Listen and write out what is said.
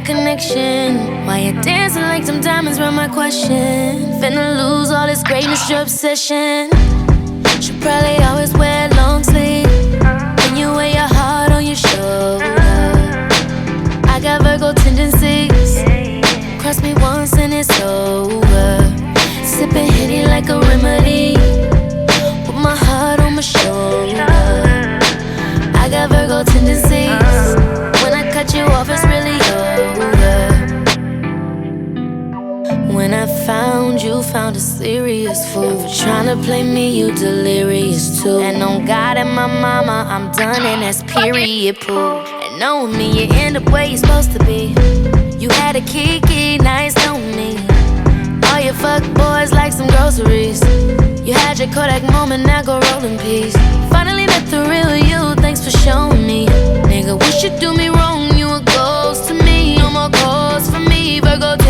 connection. Why you dancing like some diamonds around my question? Finna lose all this greatness, your obsession. Should probably always wear long sleeve when you wear your heart on your shoulder. I got Virgo tendencies. Cross me once and it's over. Sipping Henny like a remedy, with my heart on my shoulder. I got Virgo tendencies. When I cut you off, it's really over. When I found you, found a serious fool. For tryna play me, you delirious too. And on God and my mama, I'm done and that's period poo. And knowing me, you end up where you're supposed to be. You had a kiki, nice knowing me. All your fuck boys like some groceries. You had your Kodak moment, now go roll in peace. Finally met the real you, thanks for showing me. Nigga, wish you do me wrong, you a ghost to me. No more calls for me, Virgo.